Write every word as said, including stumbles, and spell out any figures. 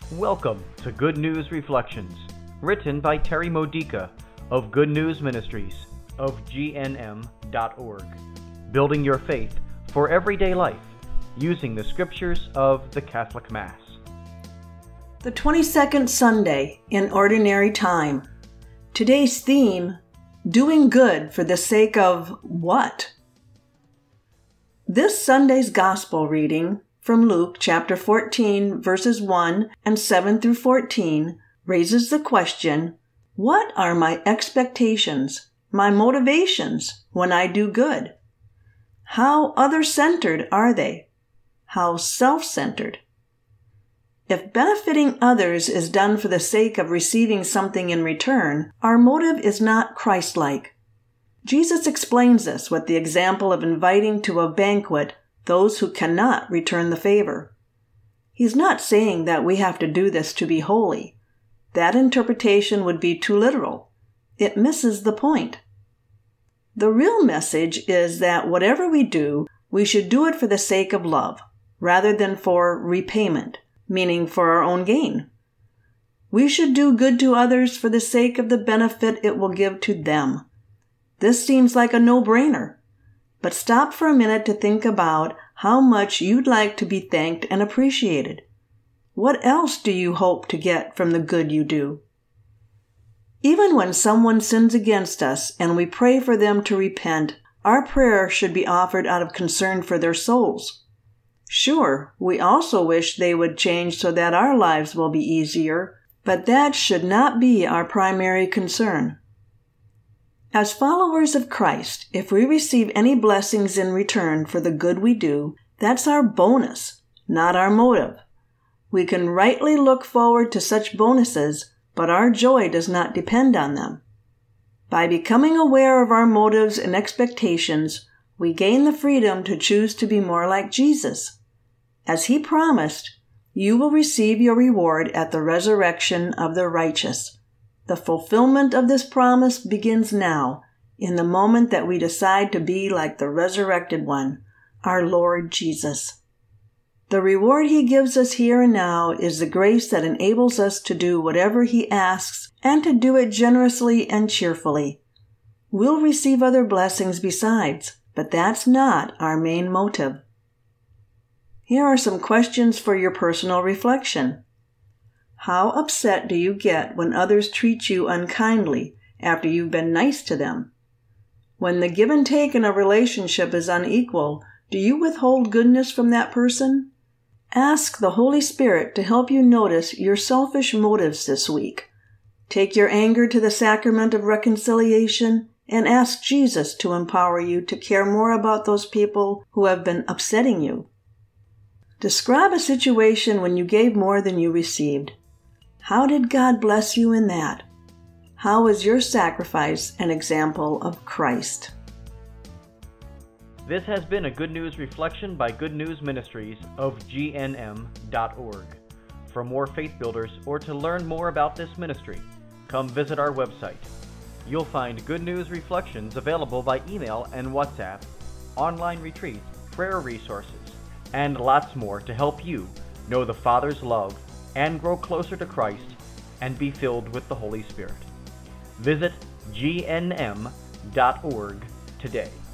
Welcome to Good News Reflections, written by Terry Modica of Good News Ministries of G N M dot org, building your faith for everyday life using the scriptures of the Catholic Mass. The twenty-second Sunday in Ordinary Time. Today's theme, Doing Good for the Sake of What? This Sunday's Gospel reading from Luke chapter fourteen, verses one and seven through fourteen, raises the question, what are my expectations, my motivations when I do good? How other-centered are they? How self-centered? If benefiting others is done for the sake of receiving something in return, our motive is not Christ-like. Jesus explains this with the example of inviting to a banquet those who cannot return the favor. He's not saying that we have to do this to be holy. That interpretation would be too literal. It misses the point. The real message is that whatever we do, we should do it for the sake of love, rather than for repayment, meaning for our own gain. We should do good to others for the sake of the benefit it will give to them. This seems like a no-brainer. But stop for a minute to think about how much you'd like to be thanked and appreciated. What else do you hope to get from the good you do? Even when someone sins against us and we pray for them to repent, our prayer should be offered out of concern for their souls. Sure, we also wish they would change so that our lives will be easier, but that should not be our primary concern. As followers of Christ, if we receive any blessings in return for the good we do, that's our bonus, not our motive. We can rightly look forward to such bonuses, but our joy does not depend on them. By becoming aware of our motives and expectations, we gain the freedom to choose to be more like Jesus. As he promised, you will receive your reward at the resurrection of the righteous. The fulfillment of this promise begins now, in the moment that we decide to be like the resurrected one, our Lord Jesus. The reward he gives us here and now is the grace that enables us to do whatever he asks and to do it generously and cheerfully. We'll receive other blessings besides, but that's not our main motive. Here are some questions for your personal reflection. How upset do you get when others treat you unkindly after you've been nice to them? When the give and take in a relationship is unequal, do you withhold goodness from that person? Ask the Holy Spirit to help you notice your selfish motives this week. Take your anger to the sacrament of reconciliation and ask Jesus to empower you to care more about those people who have been upsetting you. Describe a situation when you gave more than you received. How did God bless you in that? How is your sacrifice an example of Christ? This has been a Good News Reflection by Good News Ministries of G N M dot org. For more faith builders or to learn more about this ministry, come visit our website. You'll find Good News Reflections available by email and WhatsApp, online retreats, prayer resources, and lots more to help you know the Father's love and grow closer to Christ and be filled with the Holy Spirit. Visit G N M dot org today.